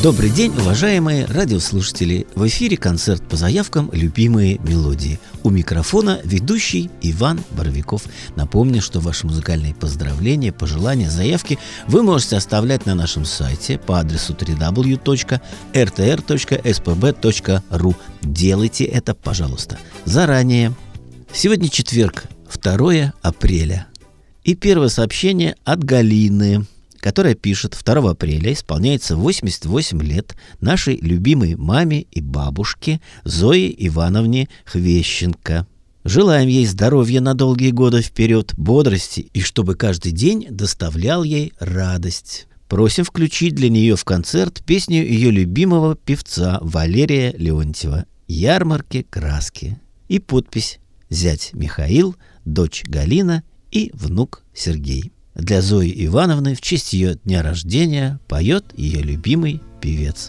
Добрый день, уважаемые радиослушатели! В эфире концерт по заявкам «Любимые мелодии». У микрофона ведущий Иван Боровиков. Напомню, что ваши музыкальные поздравления, пожелания, заявки вы можете оставлять на нашем сайте по адресу www.rtr.spb.ru. Делайте это, пожалуйста, заранее. Сегодня четверг, 2 апреля. И первое сообщение от Галины, которая пишет: 2 апреля исполняется 88 лет нашей любимой маме и бабушке Зое Ивановне Хвещенко. Желаем ей здоровья на долгие годы вперед, бодрости и чтобы каждый день доставлял ей радость. Просим включить для нее в концерт песню ее любимого певца Валерия Леонтьева «Ярмарки краски». И подпись: зять Михаил, дочь Галина и внук Сергей. Для Зои Ивановны в честь ее дня рождения поет ее любимый певец.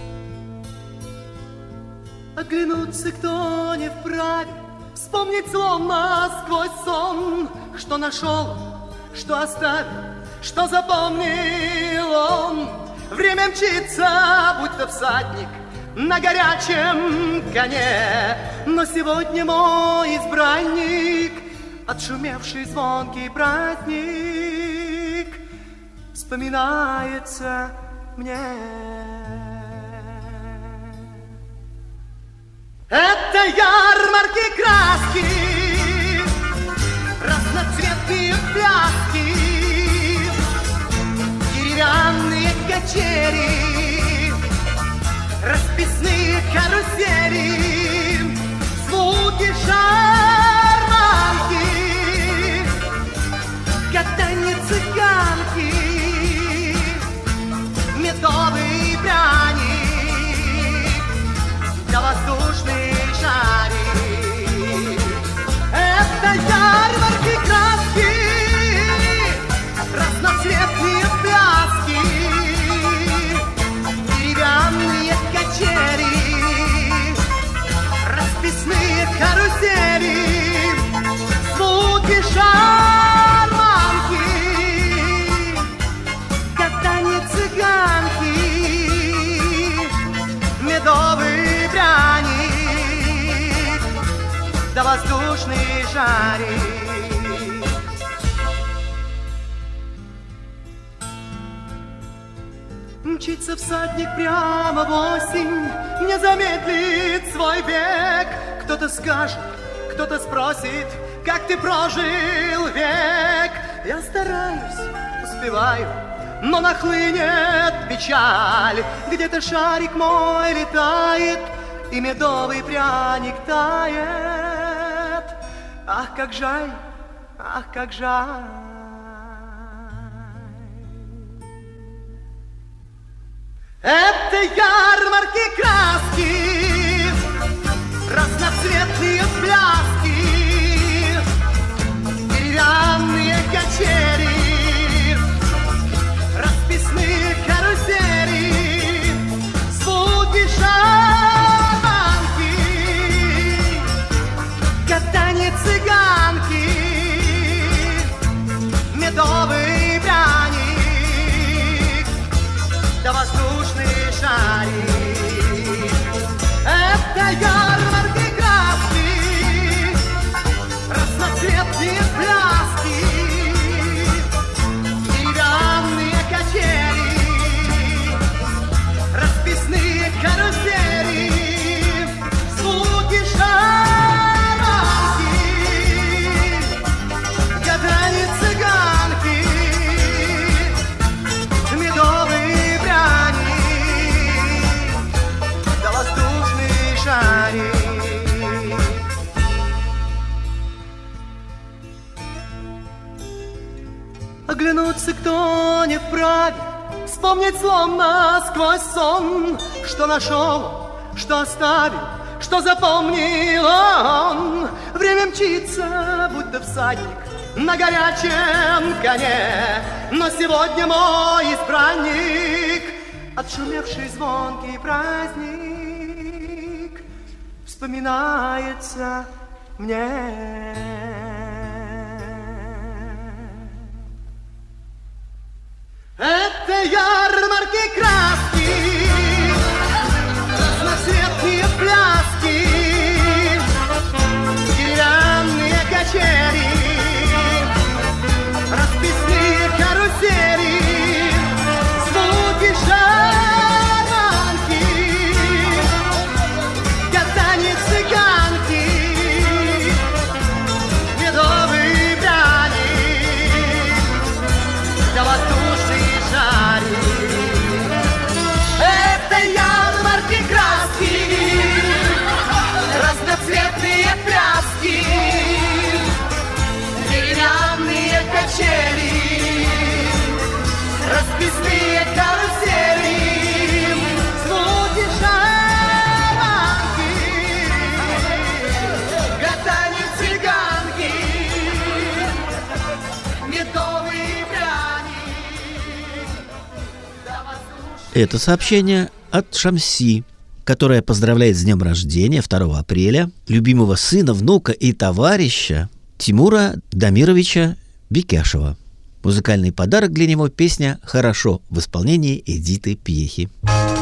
Оглянуться кто не вправе, вспомнить словно сквозь сон, что нашел, что оставил, что запомнил он. Время мчится, будто всадник на горячем коне, но сегодня мой избранник отшумевший звонкий праздник вспоминается мне. Это ярмарки краски, разноцветные пляски, деревянные качели, расписные карусели, звуки шарманки, катанье цыганки, медовый пряник, да воздушный шарик. Это ярмарки краски, разноцветные пляски, деревянные качели, расписные карусели, звуки шарманки, катанье цыганки, медовый пряник, да воздушный шарик. Мчится всадник прямо в осень, не замедлит свой бег. Кто-то скажет, кто-то спросит, как ты прожил век. Я стараюсь, успеваю, но нахлынет печаль. Где-то шарик мой летает, и медовый пряник тает. Ах, как жаль, ах, как жаль. Это ярмарки краски, разноцветные пляски, деревянные качели, расписные карусели, звуки шарманки, катанье цыганки, медовый пряник, да воздушный шарик. Это ярмарки краски, разноцветные пляски, деревянные качели, расписные карусели, звуки шарманки, катанье цыганки, медовый пряник, да воздушный шарик. Оглянуться кто не вправе, вспомнить словно сквозь сон, что нашел, что оставил, что запомнил он. Время мчится, будто всадник на горячем коне, но сегодня мой избранник отшумевший звонкий праздник вспоминается мне. Это ярмарки краски, качели, расписные карусели, звуки шарманки, гадание цыганки, медовые пряники. Это сообщение от Шамси, которая поздравляет с днем рождения 2 апреля любимого сына, внука и товарища Тимура Дамировича Бекяшева. Музыкальный подарок для него — песня «Хорошо» в исполнении Эдиты Пьехи.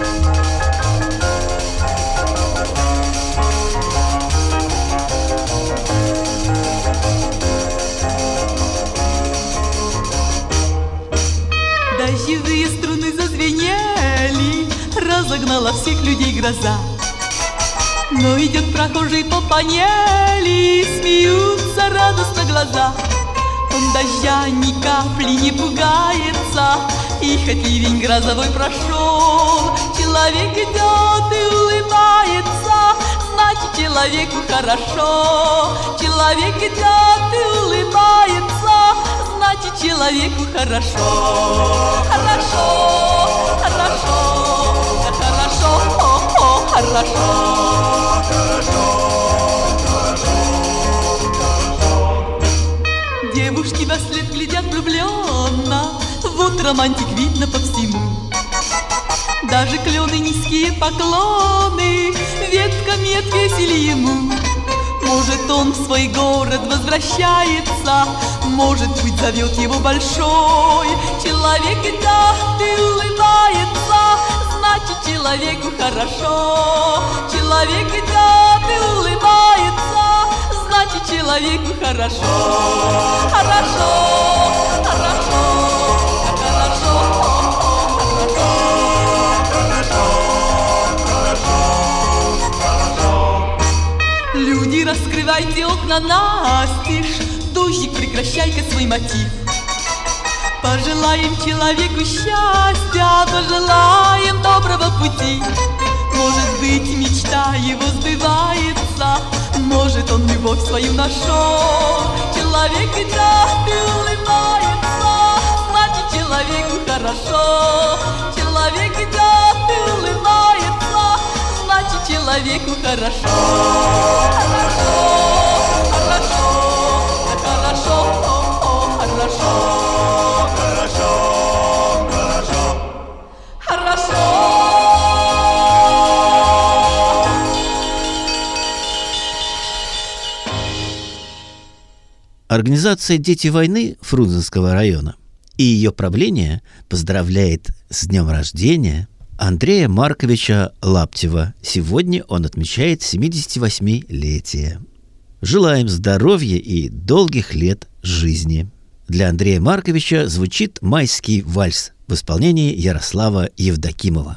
Дождевые струны зазвенели, разогнала всех людей гроза. Но идет прохожий по панели, смеются радостно глаза. Он дождя ни капли не пугается, и хоть ливень грозовой прошел, человек идет и улыбается, значит человеку хорошо. Человек идет и улыбается, значит человеку хорошо. Хорошо, хорошо, хорошо, хорошо. Девушки во след глядят влюбленно, вот романтик видно по всему. Даже клены низкие поклоны ветками отвесили ему. Может, он в свой город возвращается, может быть, зовет его большой. Человек идет и улыбается, значит человеку хорошо. Человек идет и улыбается, значит человеку хорошо. Хорошо, хорошо, хорошо, хорошо. Люди, раскрывайте окна настежь, дождик, прекращай-ка свой мотив. Пожелаем человеку счастья, пожелаем доброго пути. Может быть, мечта его сбывается, может, он любовь свою нашел. Человек идет и улыбается, значит человеку хорошо. Человек идет и улыбается, значит человеку хорошо. Хорошо, хорошо, хорошо, хорошо, хорошо, хорошо, хорошо. Организация «Дети войны» Фрунзенского района и ее правление поздравляет с днем рождения Андрея Марковича Лаптева. Сегодня он отмечает 78-летие. Желаем здоровья и долгих лет жизни. Для Андрея Марковича звучит «Майский вальс» в исполнении Ярослава Евдокимова.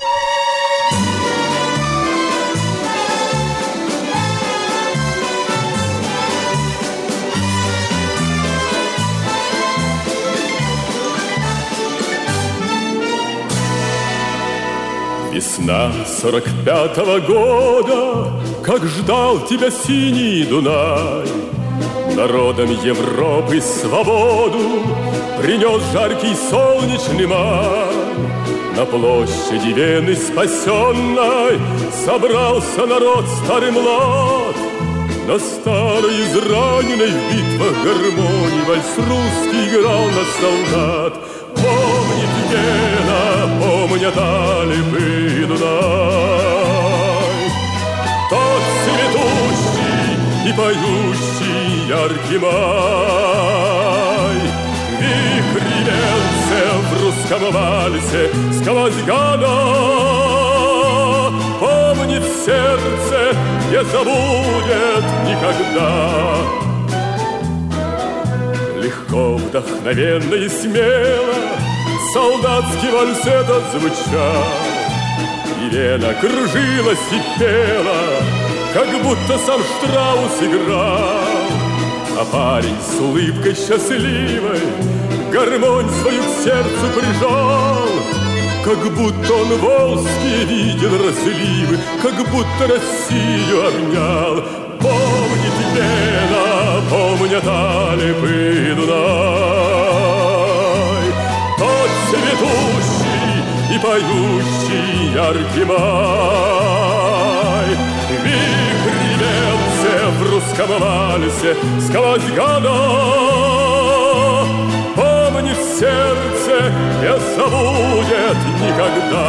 Весна 45-го года, как ждал тебя синий Дунай, народам Европы свободу принес жаркий солнечный май. На площади Вены спасенной собрался народ старый млад. На старой израненной в битвах гармонии вальс русский играл на солдат. Помнит Вена, помнят Альпы и Дунай, тот цветущий и поющий яркий май. Вихрь венцев в русском вальсе сквозь года помнит сердце, не забудет никогда. Легко, вдохновенно и смело солдатский вальс этот звучал, и Вена кружилась и пела, как будто сам Штраус играл. А парень с улыбкой счастливой гармонь свою к сердцу прижал, как будто он волжские видел разливы, как будто Россию обнял. Помнит Вена, помнят Альпы и Дунай, поющий яркий май. Вихрь венце в русском вальсе сквозь года помнит сердце, не забудет никогда.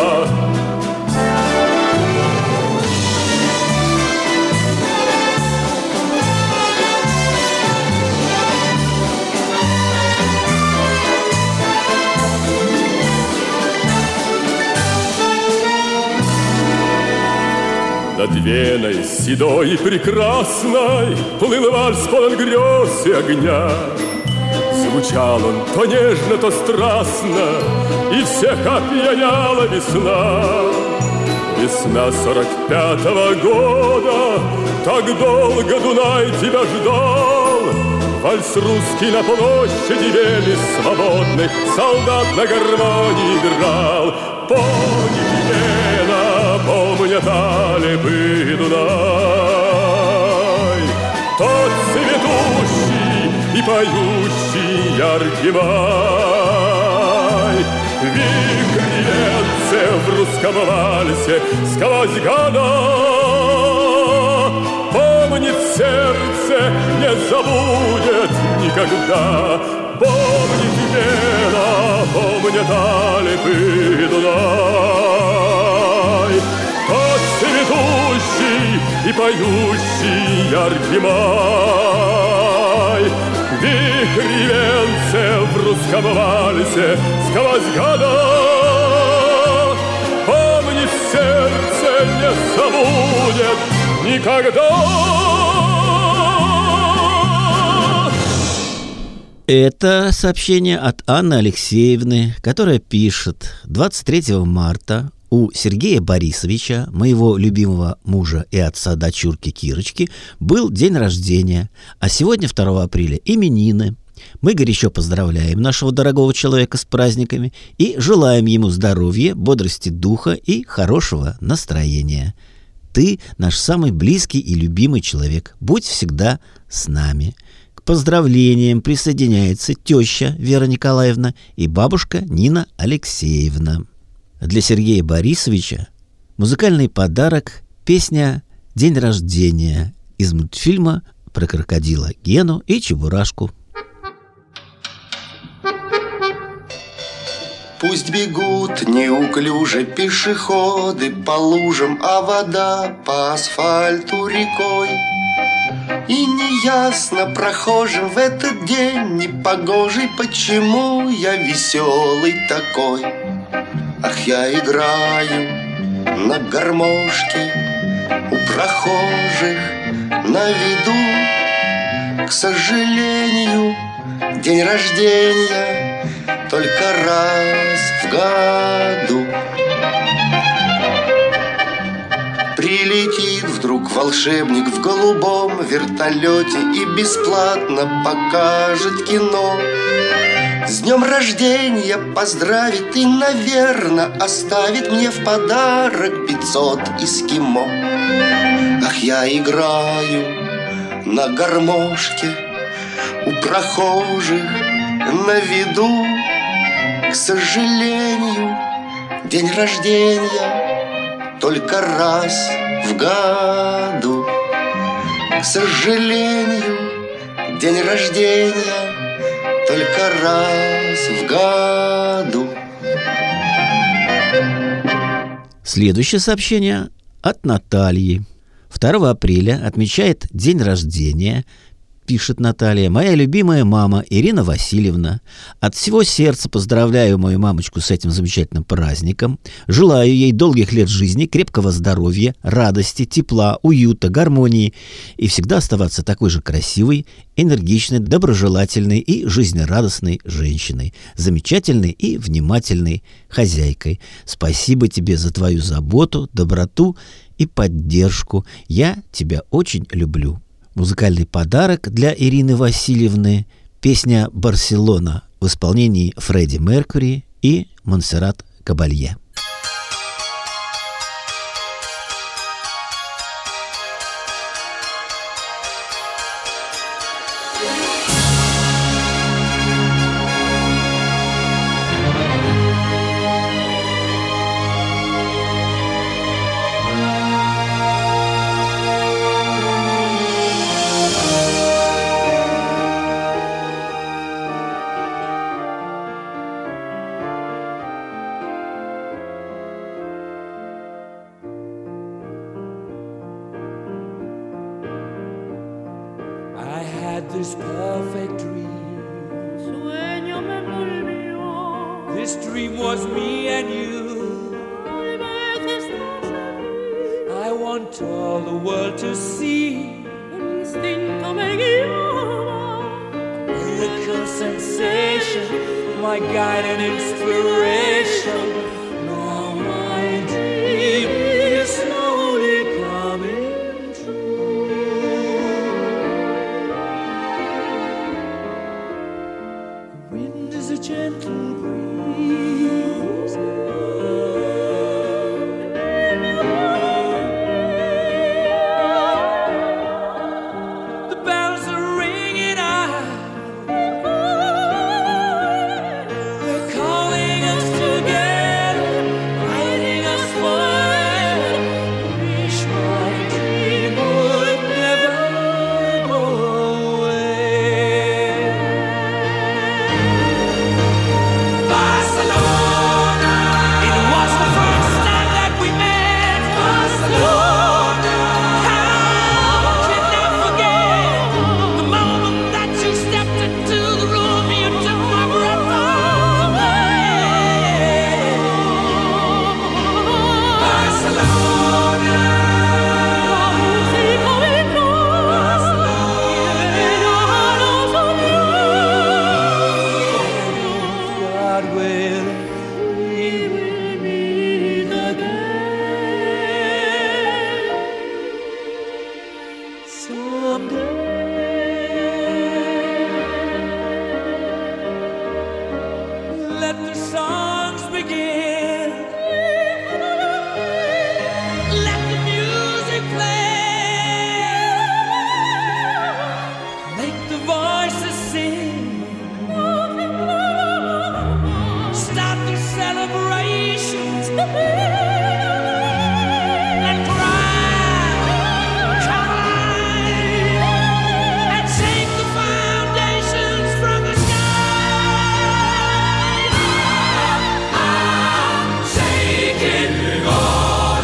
Над Веной седой и прекрасной плыл вальс полон грез и огня. Звучал он то нежно, то страстно, и всех опьяняла весна. Весна 45-го года, так долго Дунай тебя ждал. Вальс русский на площади Вены свободных солдат на гармонии играл. Помнит Вена, помнят Алепы и Дунай, тот цветущий и поющий яркий май. Вихрь венце в русском вальсе сквозь года помнит сердце, не забудет никогда. Помнит Вена, помнят Алепы и Дунай, тот цветущий и поющий яркий май. Вихрь венце в русском вальсе сквозь года помнит сердце, не забудет никогда. Это сообщение от Анны Алексеевны, которая пишет: 23 марта у Сергея Борисовича, моего любимого мужа и отца дочурки Кирочки, был день рождения, а сегодня, 2 апреля, именины. Мы горячо поздравляем нашего дорогого человека с праздниками и желаем ему здоровья, бодрости духа и хорошего настроения. Ты наш самый близкий и любимый человек. Будь всегда с нами. К поздравлениям присоединяется теща Вера Николаевна и бабушка Нина Алексеевна. Для Сергея Борисовича музыкальный подарок – песня «День рождения» из мультфильма про крокодила Гену и Чебурашку. Пусть бегут неуклюже пешеходы по лужам, а вода по асфальту рекой. И неясно прохожим в этот день непогожий, почему я веселый такой. Ах, я играю на гармошке у прохожих на виду. К сожалению, день рождения только раз в году. Прилетит вдруг волшебник в голубом вертолете и бесплатно покажет кино. С днем рождения поздравит и, наверное, оставит мне в подарок 500 эскимо. Ах, я играю на гармошке у прохожих на виду. К сожалению, день рождения только раз в году. К сожалению, день рождения только раз в году. Следующее сообщение от Натальи. 2 апреля отмечает день рождения, пишет Наталья, моя любимая мама Ирина Васильевна. От всего сердца поздравляю мою мамочку с этим замечательным праздником. Желаю ей долгих лет жизни, крепкого здоровья, радости, тепла, уюта, гармонии и всегда оставаться такой же красивой, энергичной, доброжелательной и жизнерадостной женщиной, замечательной и внимательной хозяйкой. Спасибо тебе за твою заботу, доброту и поддержку. Я тебя очень люблю. Музыкальный подарок для Ирины Васильевны – песня «Барселона» в исполнении Фредди Меркьюри и Монсеррат Кабалье. magical sensation, my guide and inspiration. Now my dream is slowly coming true. The wind is a gentle breeze. The bells are ringing out. They're calling us together, guiding us forever. Wish my dream would never go away. Barcelona, it was the first time that we met. Barcelona, how can I forget the moment that you stepped into the room? You took my breath away. Barcelona, God willing, we will meet again someday. Let the songs begin. Let the music play. Make the voices sing. Start the celebrations. And cry, and shake the foundations from the sky. I'm shaking all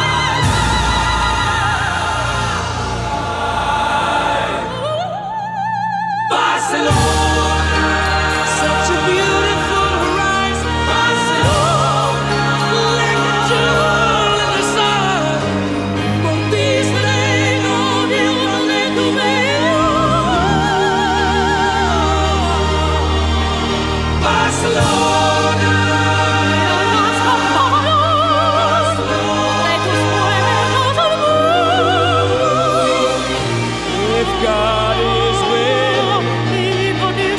Barcelona, such a beautiful horizon. Barcelona, like a jewel in the sun. Conquistaré donde tú Barcelona, if God is with, if God is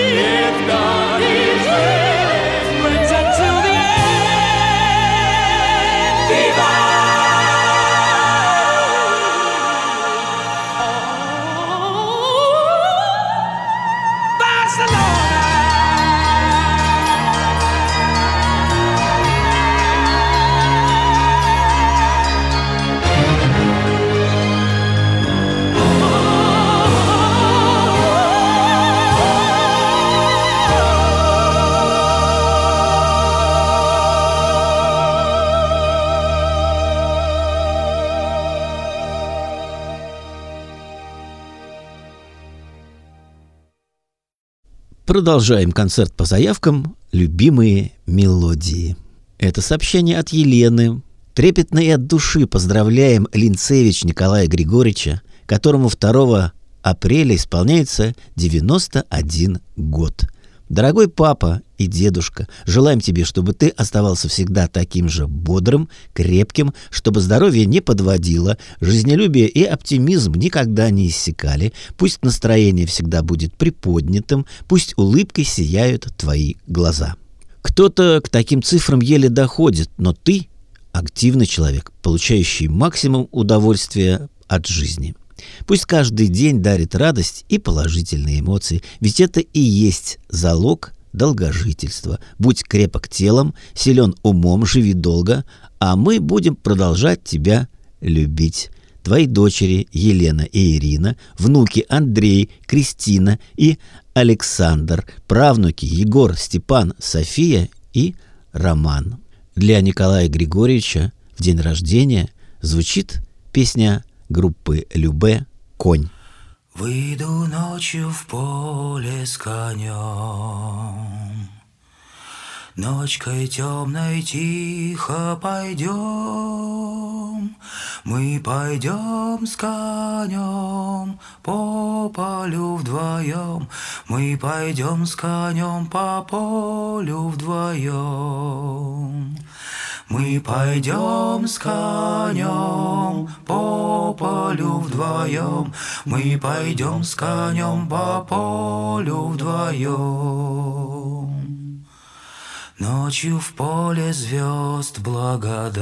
with, friends until the end. Viva! Продолжаем концерт по заявкам «Любимые мелодии». Это сообщение от Елены. Трепетно и от души поздравляем Линцевич Николая Григорьевича, которому 2 апреля исполняется 91 год. Дорогой папа и дедушка, желаем тебе, чтобы ты оставался всегда таким же бодрым, крепким, чтобы здоровье не подводило, жизнелюбие и оптимизм никогда не иссякали, пусть настроение всегда будет приподнятым, пусть улыбкой сияют твои глаза. Кто-то к таким цифрам еле доходит, но ты активный человек, получающий максимум удовольствия от жизни. Пусть каждый день дарит радость и положительные эмоции, ведь это и есть залог долгожительства. Будь крепок телом, силен умом, живи долго, а мы будем продолжать тебя любить. Твои дочери Елена и Ирина, внуки Андрей, Кристина и Александр, правнуки Егор, Степан, София и Роман. Для Николая Григорьевича в день рождения звучит песня группы Любэ «Конь». Выйду ночью в поле с конем, ночкой темной тихо пойдем, вдвоем. Мы пойдем с конем по полю вдвоем. Мы пойдем с конем по полю вдвоем. Мы пойдем с конем по полю вдвоем. Мы пойдем с конем по полю вдвоем. Ночью в поле звезд благодать,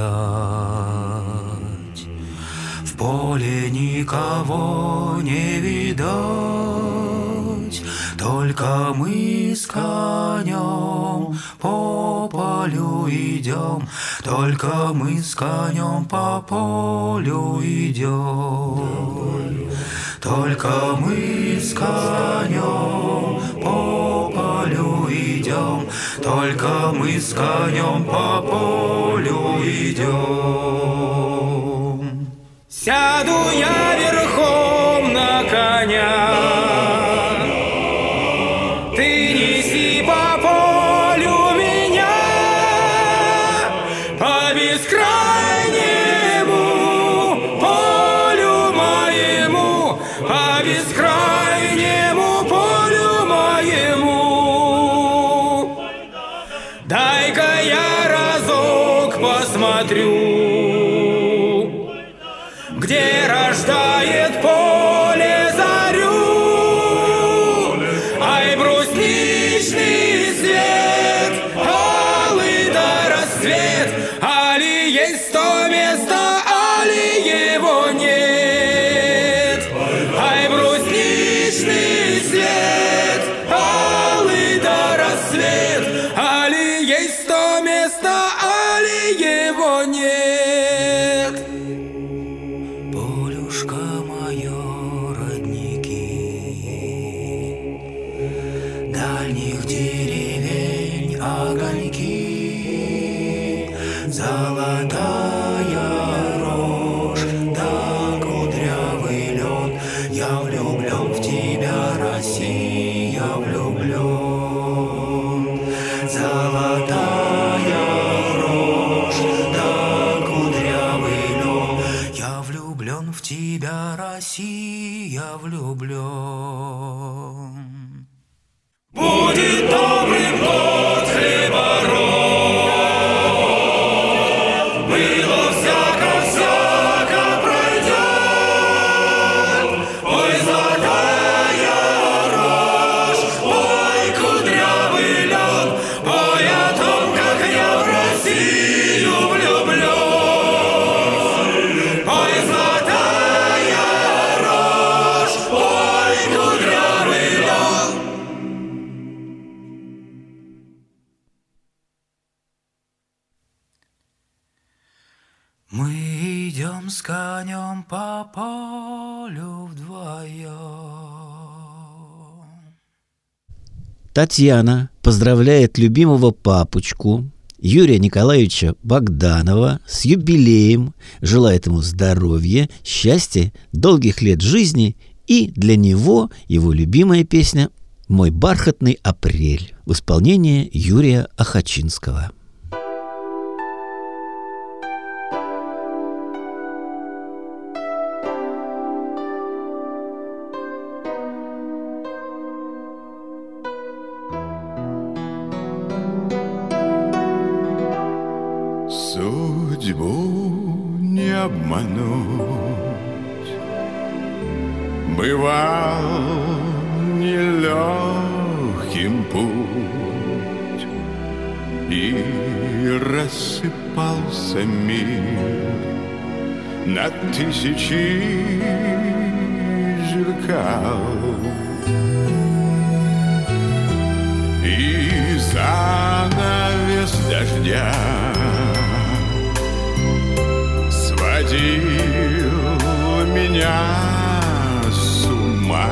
в поле никого не видать, только мы с конем по полю идем, только мы с конем по полю идем, только мы с конем по полю идем, только мы с конем по полю идем. Сяду я верхом на коня, ты неси по полю меня, по бескрайнему полю моему, по бескрайнему полю моему. Дай-ка я разок посмотрю, где рождает поле зарю. Ай, брусничный свет, алый да рассвет, али есть то место, али его нет. Ай, брусничный свет, алый да рассвет, али есть то место, али его нет. Полюшка моё, родники, дальних деревень огоньки, золотая рожь да кудрявый лед. Я влюблен в тебя, Россия, влюблен. Золотая рожь да кудрявый лед. Я влюблен в тебя, Россия, влюблен. Будет добрым год хлебород, было всяко пройдет. Ой, золотая рожь, ой, кудрявый лед, ой, о том, как я в Россию влюблен. Ой, золотая рожь, ой, кудрявый лед. Мы идем с конем по полю вдвоем. Татьяна поздравляет любимого папочку Юрия Николаевича Богданова с юбилеем, желает ему здоровья, счастья, долгих лет жизни, и для него его любимая песня «Мой бархатный апрель» в исполнении Юрия Охочинского. Судьбу не обмануть, бывал нелегким путь, и рассыпался мир на тысячи зеркал. И занавес дождя сводил меня с ума,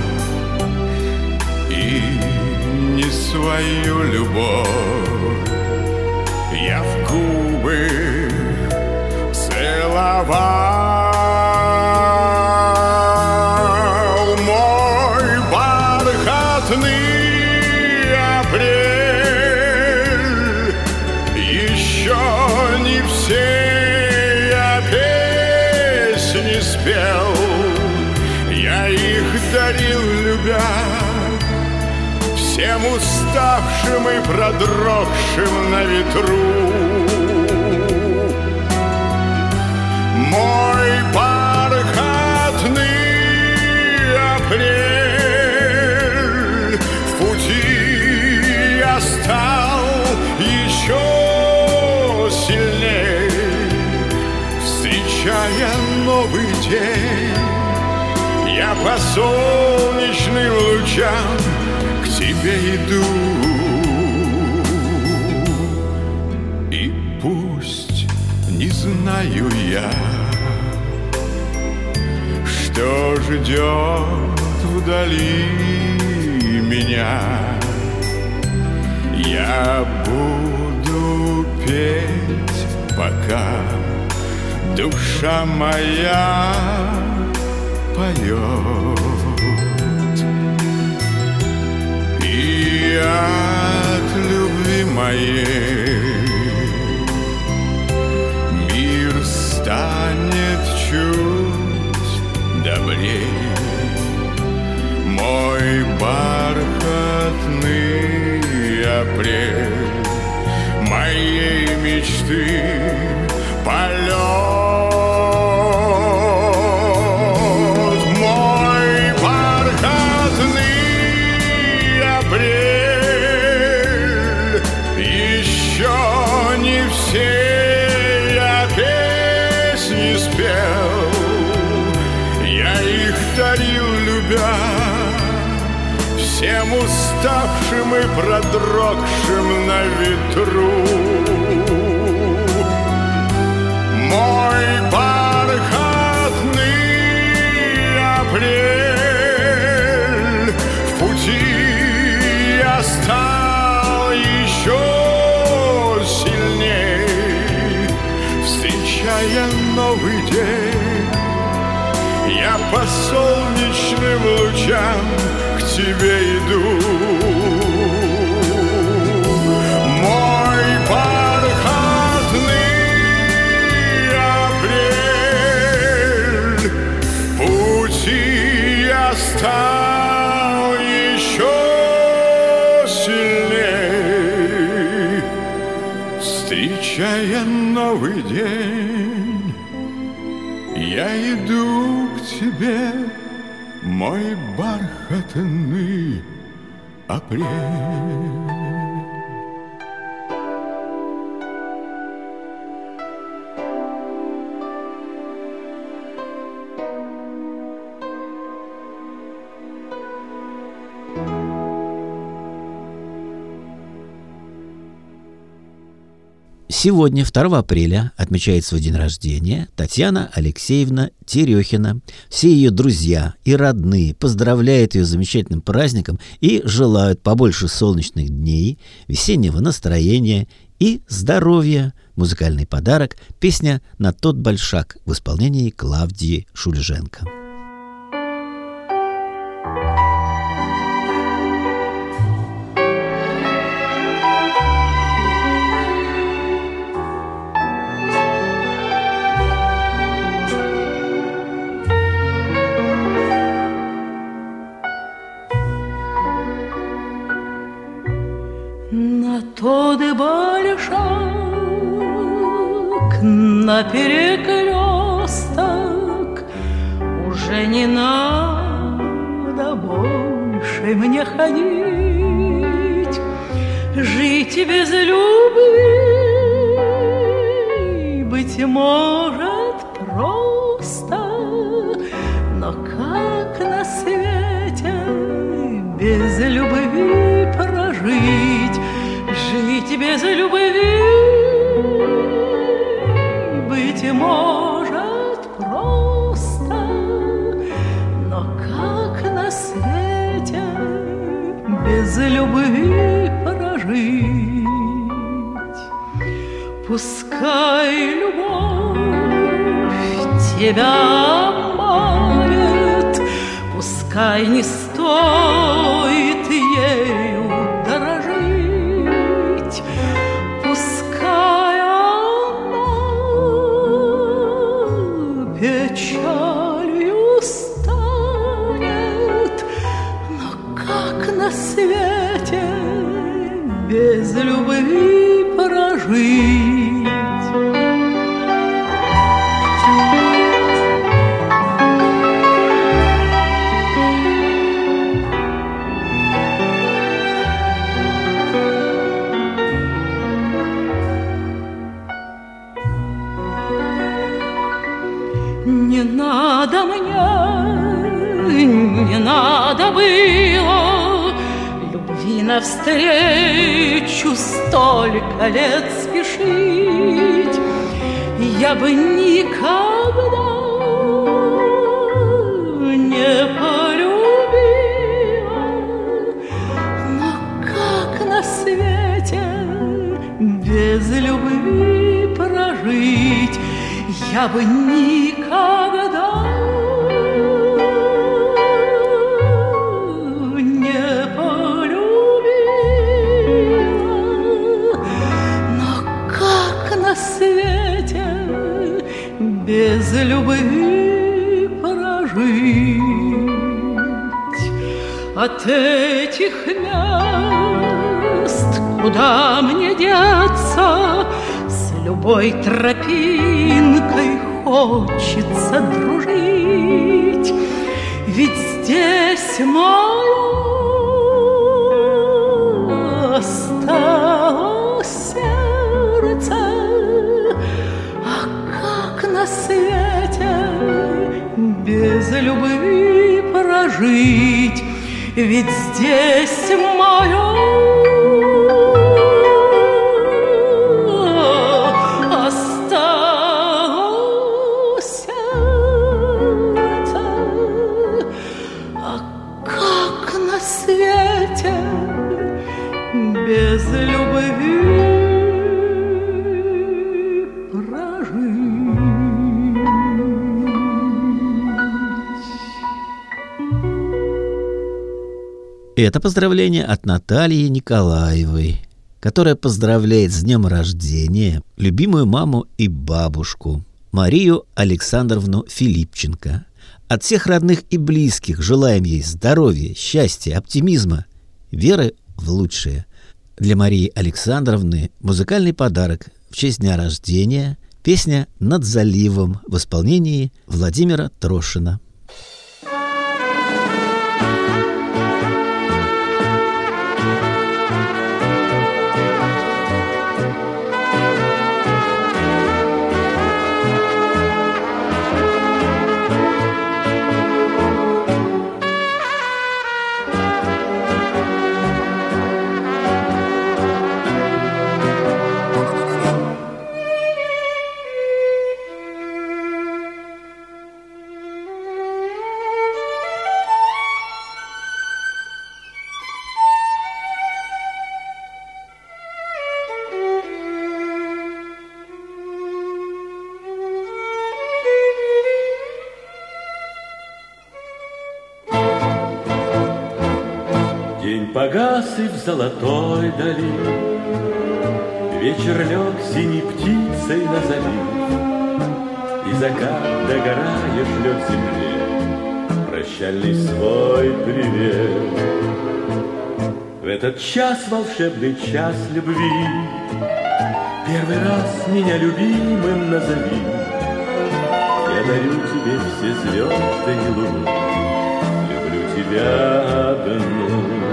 и не свою любовь я в губы целовал. Мой бархатный апрель еще не все опять. всем уставшим и продрогшим на ветру. Мой бархатный апрель, в пути я стал еще сильней, встречая новый день. Я по солнечным лучам к тебе иду, и пусть не знаю я, что ждет вдали меня. Я буду петь, пока душа моя поет. И от любви моей мир станет чуть добрей. Мой бархатный апрель моей мечты полет. Мой бархатный апрель, еще не все я песни спел, я их дарил, любя, всем уставшим и продрогшим на ветру. Мой бархатный апрель, в пути я стал еще сильней, встречая новый день. Я по солнечным лучам к тебе иду. Мой бархатный апрель, в пути я стал еще сильней, встречая новый день. Я иду к тебе, мой бархатный апрель. Сегодня, 2 апреля, отмечает свой день рождения Татьяна Алексеевна Терехина. Все ее друзья и родные поздравляют ее с замечательным праздником и желают побольше солнечных дней, весеннего настроения и здоровья. Музыкальный подарок – песня «На тот большак» в исполнении Клавдии Шульженко. Тот большак на перекресток, уже не надо больше мне ходить, жить без любви, быть может, просто, но как на свете без любви прожить? Жить без любви, быть может, просто, но как на свете без любви прожить? Пускай любовь тебя обманет, пускай не стоит ею дорожить, пускай она печалью станет, но как на свете без любви прожить. Не надо мне, не надо было любви навстречу столько лет спешить. Я бы никогда не полюбила, но как на свете без любви прожить? Я бы никогда не полюбила, но как на свете без любви прожить? От этих мест куда мне деться? Любой тропинкой хочется дружить, ведь здесь мое осталось сердце. А как на свете без любви прожить? Ведь здесь мое без любви прожить. Это поздравление от Натальи Николаевой, которая поздравляет с днем рождения любимую маму и бабушку Марию Александровну Филипченко. От всех родных и близких желаем ей здоровья, счастья, оптимизма, веры в лучшее. Для Марии Александровны музыкальный подарок в честь дня рождения, песня «Над заливом» в исполнении Владимира Трошина. Погас и в золотой дали, вечер лег синей птицей на залив, и закат, догорая, шлет земле прощальный свой привет. В этот час, волшебный час любви, первый раз меня любимым назови. Я дарю тебе все звезды и луну, люблю тебя одну.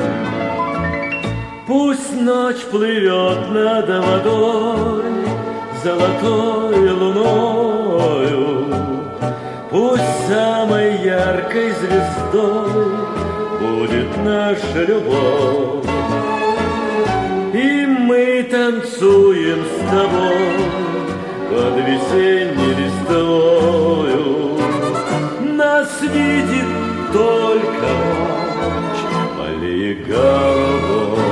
Пусть ночь плывет над водой золотой луною, пусть самой яркой звездой будет наша любовь. И мы танцуем с тобой под весенней листвою. Нас видит только ночь, полей головой.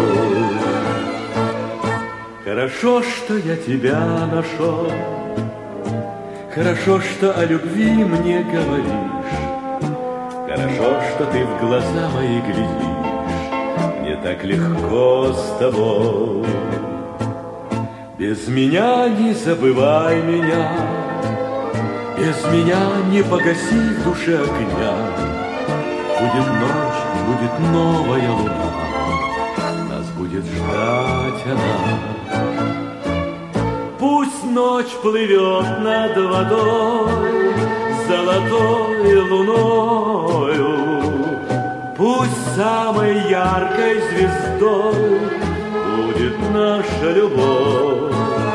Хорошо, что я тебя нашел, хорошо, что о любви мне говоришь, хорошо, что ты в глаза мои глядишь, мне так легко с тобой. Без меня не забывай меня, без меня не погаси в душе огня. Будет ночь, будет новая луна, нас будет ждать окна. Пусть ночь плывет над водой золотой луною, пусть самой яркой звездой будет наша любовь.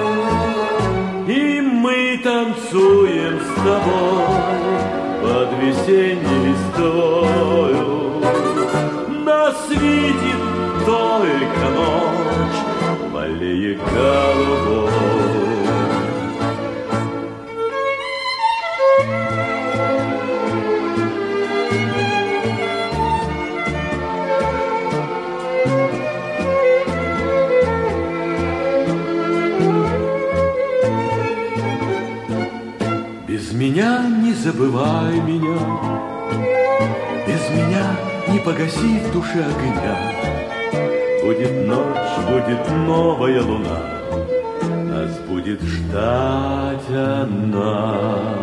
И мы танцуем с тобой под весенней листвою. Нас видит только ночь в аллее голубой. Без меня не забывай меня, без меня не погаси в душе огня. Будет ночь, будет новая луна, нас будет ждать она.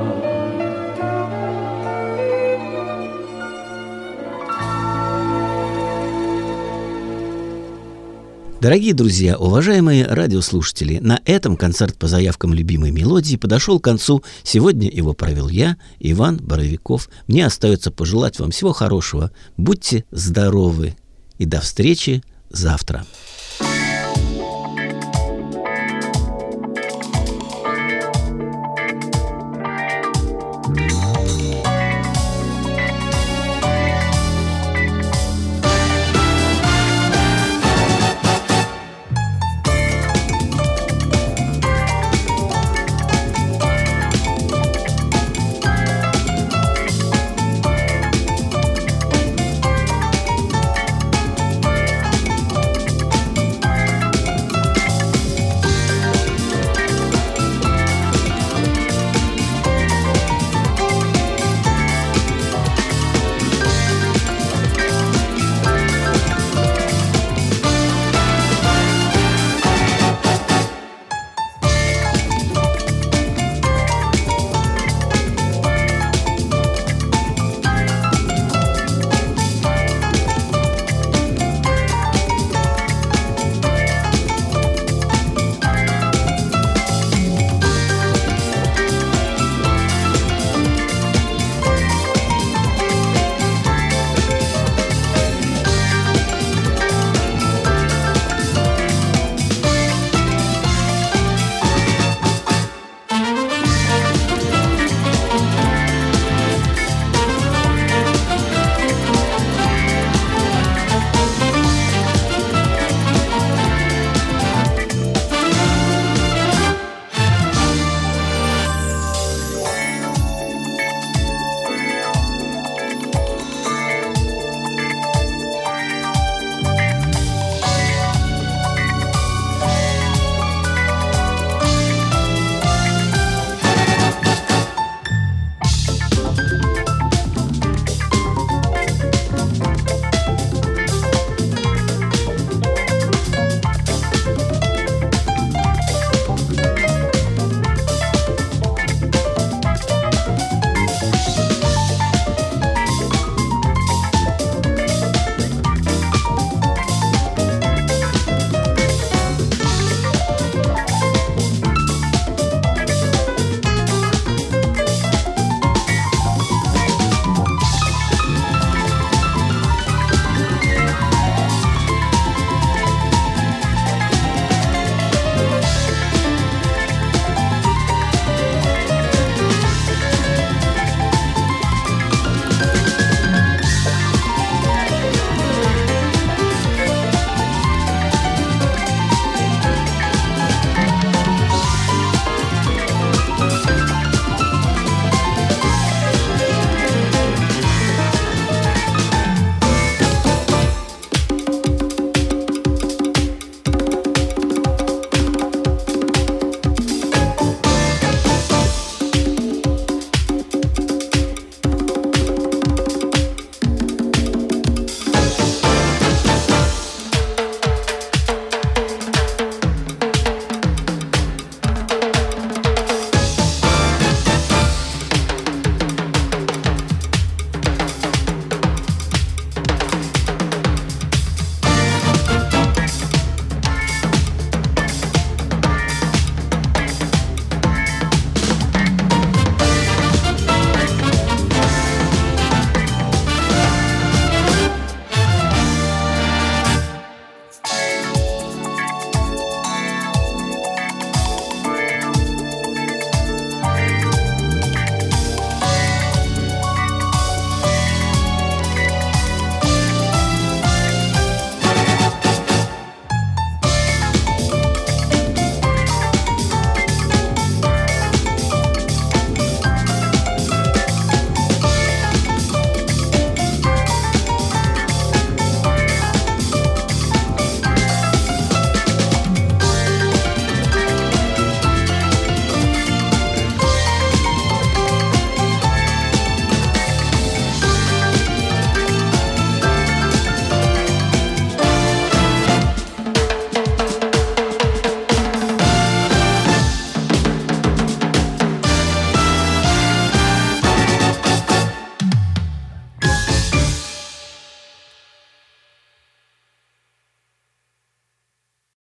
Дорогие друзья, уважаемые радиослушатели, на этом концерт по заявкам любимой мелодии подошел к концу. Сегодня его провел я, Иван Боровиков. Мне остается пожелать вам всего хорошего. Будьте здоровы и до встречи завтра.